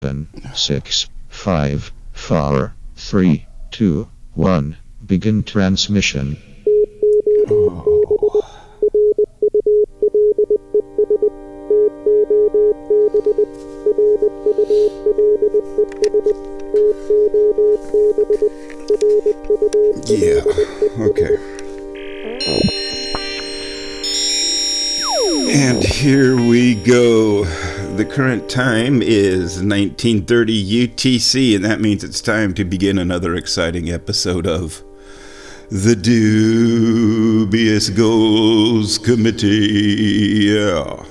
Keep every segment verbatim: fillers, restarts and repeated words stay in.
Seven, six, five, four, three, two, one. Begin transmission. Oh. Yeah, okay. And here we go. The current time is nineteen thirty U T C, and that means it's time to begin another exciting episode of The Dubious Goals Committee. Yeah.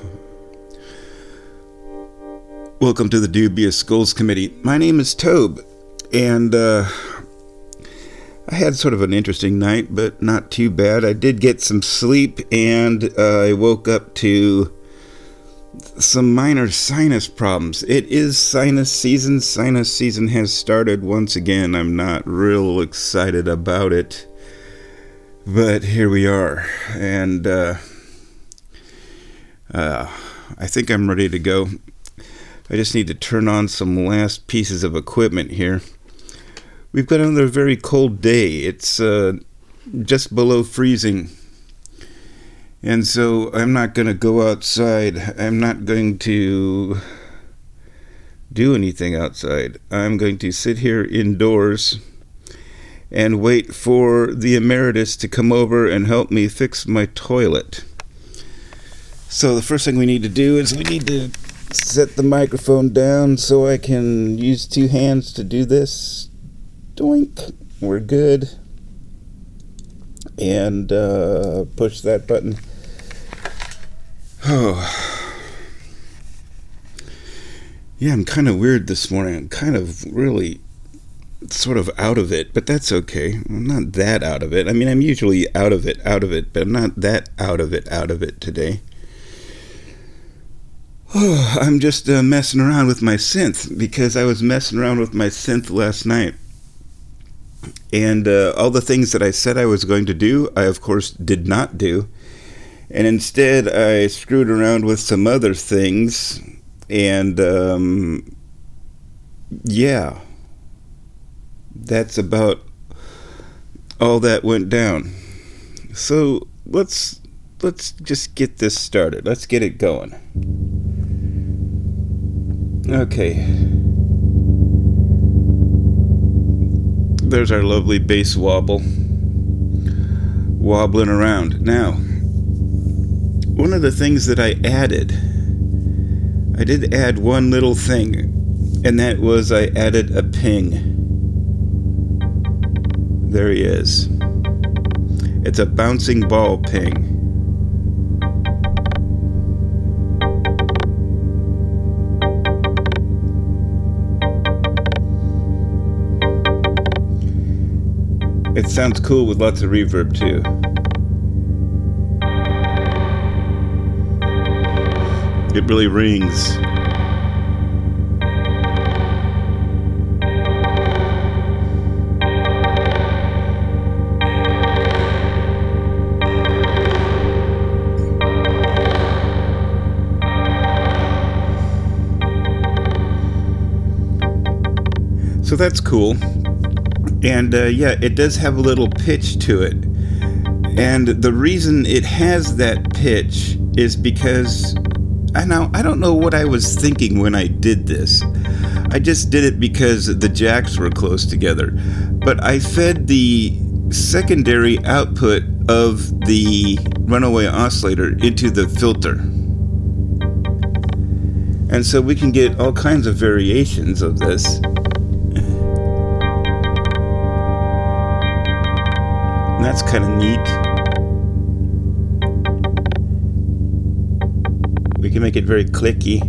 Welcome to the Dubious Goals Committee. My name is Tobe, and uh, I had sort of an interesting night, but not too bad. I did get some sleep, and uh, I woke up to some minor sinus problems. It is sinus season. Sinus season has started once again. I'm not real excited about it, but here we are, and uh, uh, I think I'm ready to go. I just need to turn on some last pieces of equipment here. We've got another very cold day. It's uh, just below freezing. And so I'm not going to go outside. I'm not going to do anything outside. I'm going to sit here indoors and wait for the emeritus to come over and help me fix my toilet. So the first thing we need to do is we need to set the microphone down so I can use two hands to do this. Doink. We're good. And uh, push that button. Oh. Yeah, I'm kind of weird this morning. I'm kind of really sort of out of it, but that's okay. I'm not that out of it. I mean, I'm usually out of it, out of it, but I'm not that out of it, out of it today. Oh, I'm just uh, messing around with my synth because I was messing around with my synth last night. And uh, all the things that I said I was going to do, I of course did not do. And instead I screwed around with some other things. And um, yeah, that's about all that went down. So let's let's just get this started. Let's get it going. Okay. There's our lovely bass wobble. Wobbling around. Now, one of the things that I added, I did add one little thing, and that was I added a ping. There he is. It's a bouncing ball ping. It sounds cool with lots of reverb too. It really rings. So that's cool. And uh, yeah, it does have a little pitch to it. And the reason it has that pitch is because I know I don't know what I was thinking when I did this. I just did it because the jacks were close together. But I fed the secondary output of the runaway oscillator into the filter. And so we can get all kinds of variations of this. That's kind of neat. We can make it very clicky.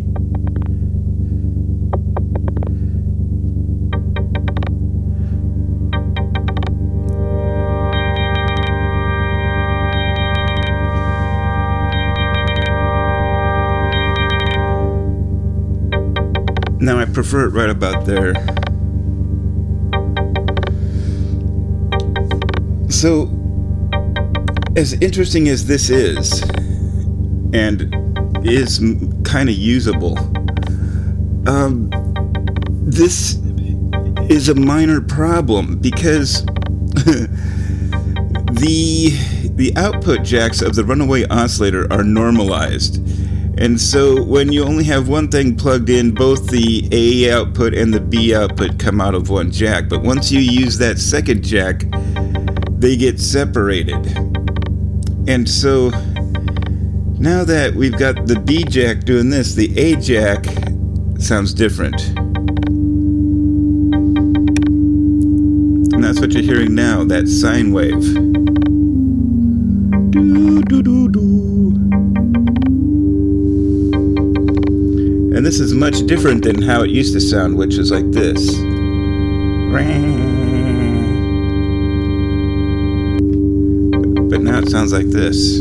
Now I prefer it right about there. So, as interesting as this is, and is kind of usable, um, this is a minor problem because the the output jacks of the runaway oscillator are normalized. And so when you only have one thing plugged in, both the A output and the B output come out of one jack. But once you use that second jack, they get separated. And so now that we've got the B jack doing this, the A jack sounds different. And that's what you're hearing now, that sine wave. Do, do, do, do. And this is much different than how it used to sound, which is like this. But now it sounds like this.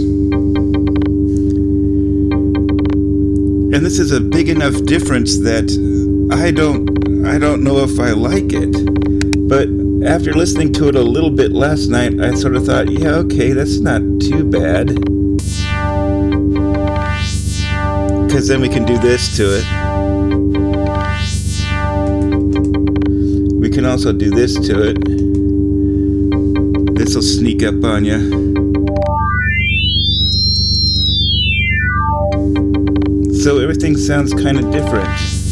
And this is a big enough difference that I don't I don't know if I like it. But after listening to it a little bit last night, I sort of thought, yeah, okay, that's not too bad. Because then we can do this to it. We can also do this to it. This will sneak up on you. So everything sounds kind of different.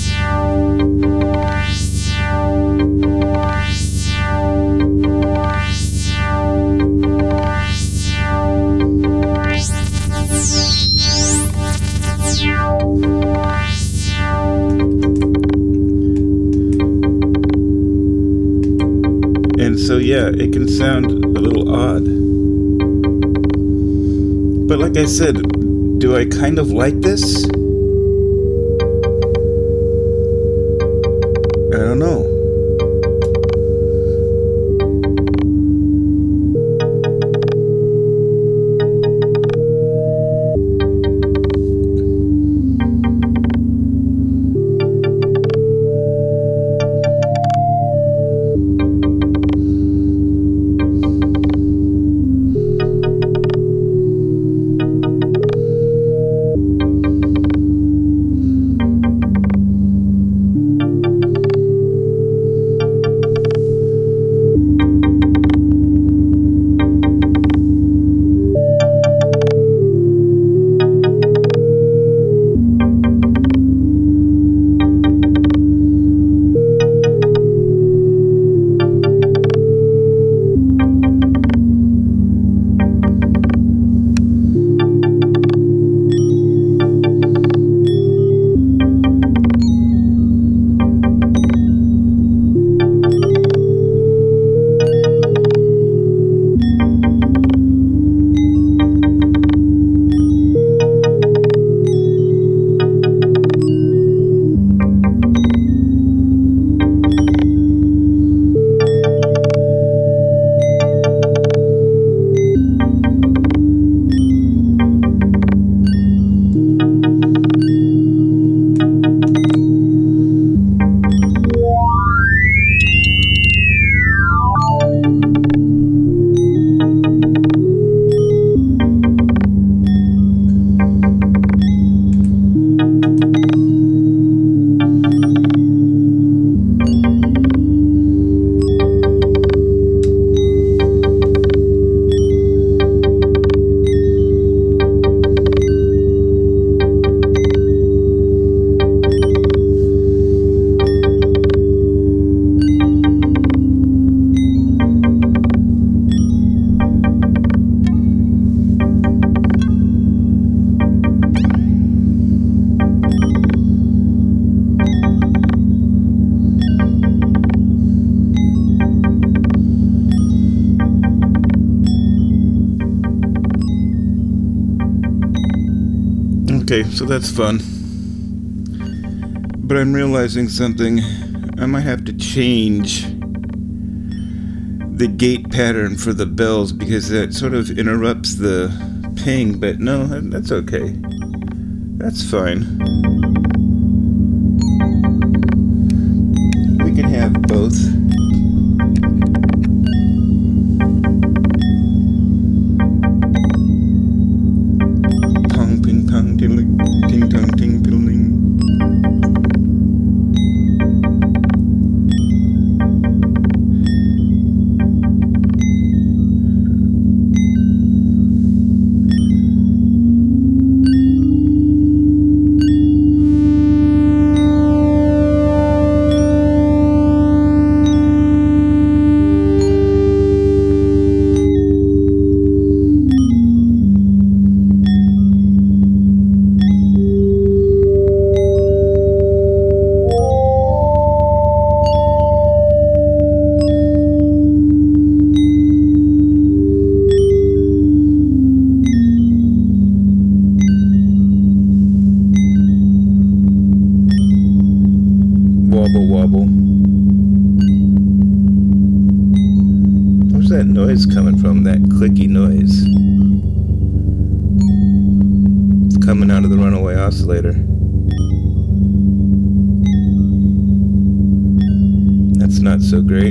And so yeah, it can sound a little odd. But like I said, do I kind of like this? I don't know. Okay, so that's fun. But I'm realizing something. I might have to change the gate pattern for the bells because that sort of interrupts the ping, but no, that's okay. That's fine. We can have both. Pong, ping, pong, ting, ting, tong, ting, piddling. trouble. Where's that noise coming from? That clicky noise. It's coming out of the runaway oscillator. That's not so great.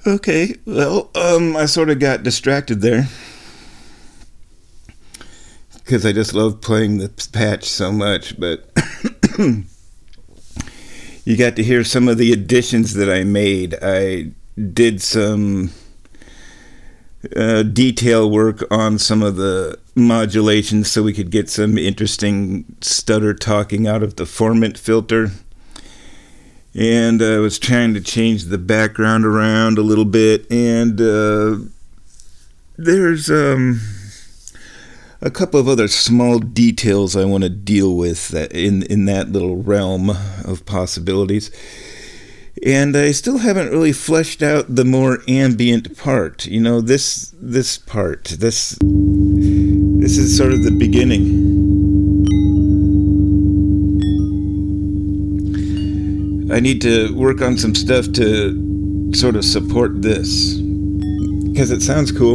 Okay, well, um, I sort of got distracted there. Because I just love playing the patch so much, but you got to hear some of the additions that I made. I did some uh, detail work on some of the modulations so we could get some interesting stutter talking out of the formant filter. And I was trying to change the background around a little bit, and uh, there's um, a couple of other small details I want to deal with that in, in that little realm of possibilities. And I still haven't really fleshed out the more ambient part. You know, this this part, this this is sort of the beginning. I need to work on some stuff to sort of support this, because it sounds cool.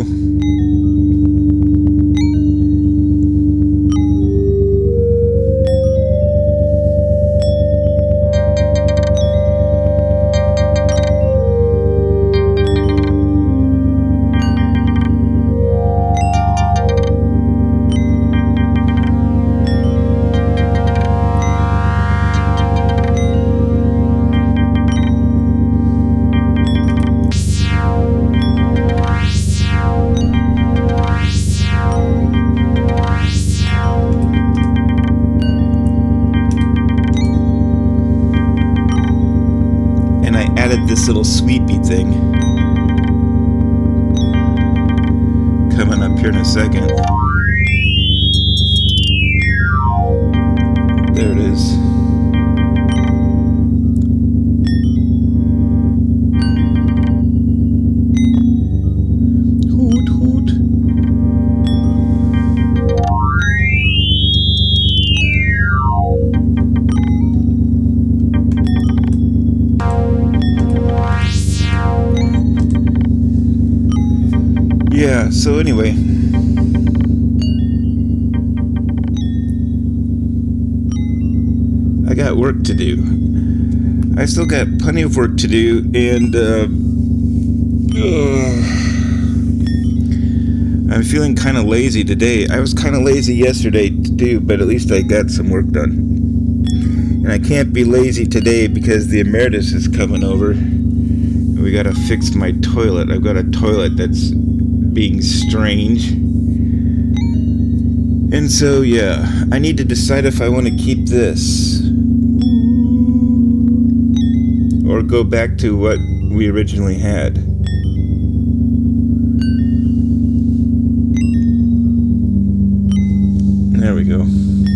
This little sweepy thing coming up here in a second. There it is. Hoot, hoot. Yeah, so anyway, I got work to do. I still got plenty of work to do, and uh, uh, I'm feeling kind of lazy today. I was kind of lazy yesterday to do, but at least I got some work done. And I can't be lazy today because the emeritus is coming over. We gotta fix my toilet. I've got a toilet that's being strange. And so, yeah, I need to decide if I want to keep this or go back to what we originally had. There we go.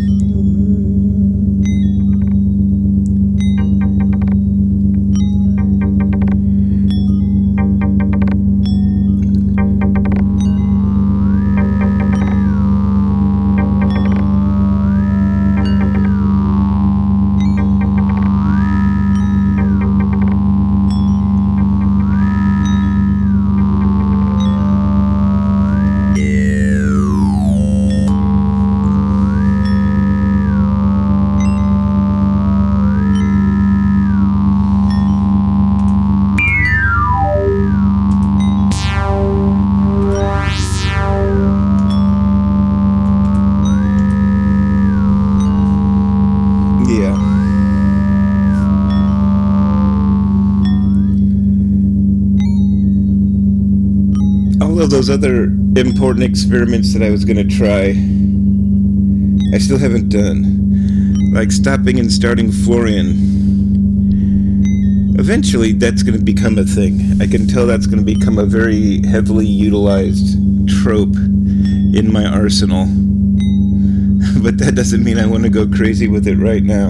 All of those other important experiments that I was going to try, I still haven't done. Like stopping and starting Florian. Eventually, that's going to become a thing. I can tell that's going to become a very heavily utilized trope in my arsenal. But that doesn't mean I want to go crazy with it right now.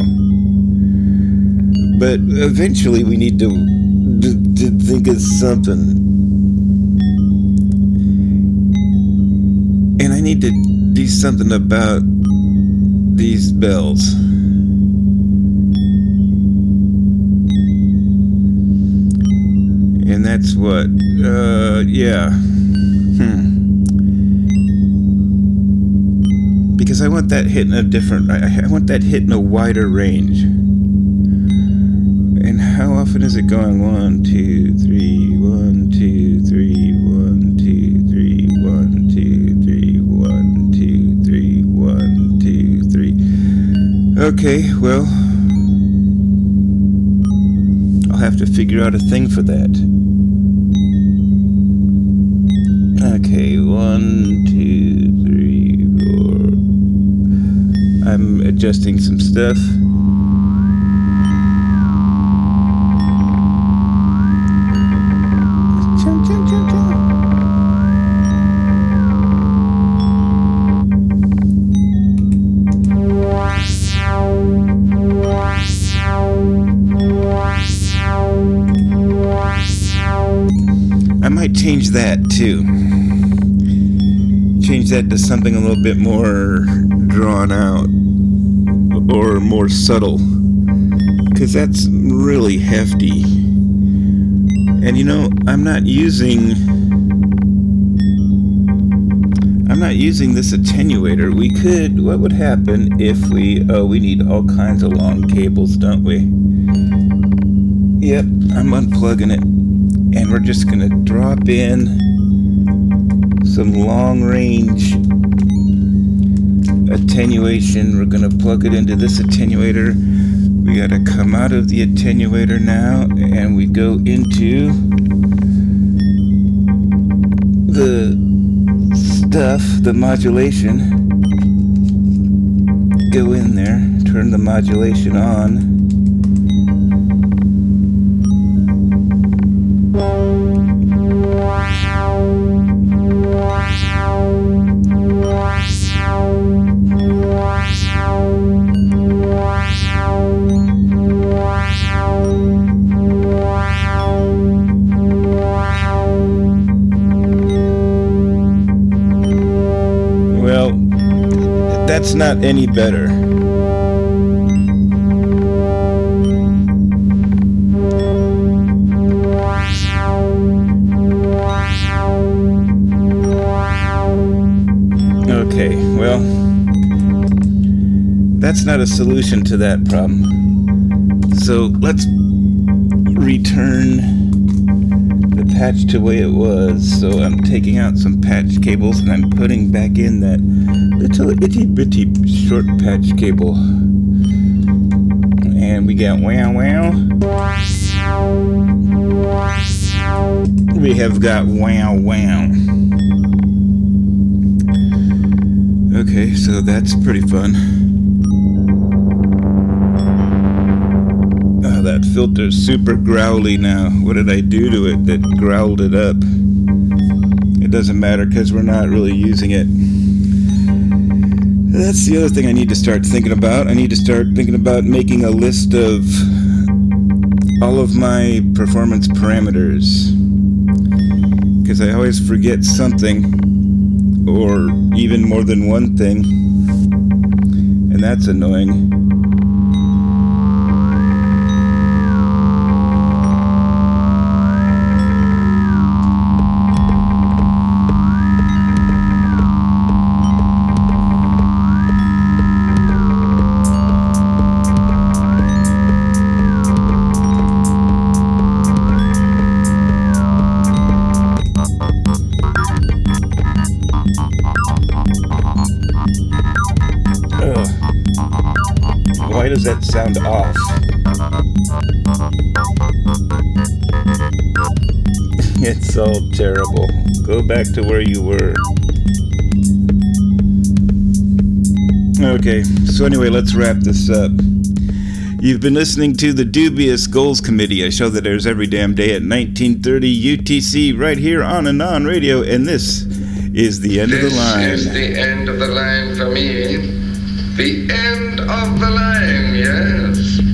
But eventually, we need to, to, to think of something. And I need to do something about these bells. And that's what, uh, yeah. Hmm. Because I want that hit in a different, I, I want that hit in a wider range. And how often is it going? One, two, three, one, two. Okay, well, I'll have to figure out a thing for that. Okay, one, two, three, four. I'm adjusting some stuff. Chum, chum, chum, chum. I might change that too. Change that to something a little bit more drawn out or more subtle, because that's really hefty. And you know, I'm not using I'm not using this attenuator. We could, what would happen if we, oh, we need all kinds of long cables, don't we? Yep, I'm unplugging it. And we're just going to drop in some long-range attenuation. We're going to plug it into this attenuator. We got to come out of the attenuator now, and we go into the stuff, the modulation. Go in there, turn the modulation on. That's not any better. Okay, well, that's not a solution to that problem. So let's return the patch to the way it was. So I'm taking out some patch cables and I'm putting back in that little itty bitty short patch cable. And we got wow wow. We have got wow wow. Okay, so that's pretty fun. Oh, that filter's super growly now. What did I do to it that growled it up? It doesn't matter because we're not really using it. That's the other thing I need to start thinking about. I need to start thinking about making a list of all of my performance parameters, because I always forget something, or even more than one thing, and that's annoying. Why does that sound off? It's all terrible. Go back to where you were. Okay, so anyway, let's wrap this up. You've been listening to the Dubious Goals Committee, a show that airs every damn day at nineteen thirty U T C right here on Anon Radio, and this is the end this of the line. This is the end of the line for me. The end of the line, yes.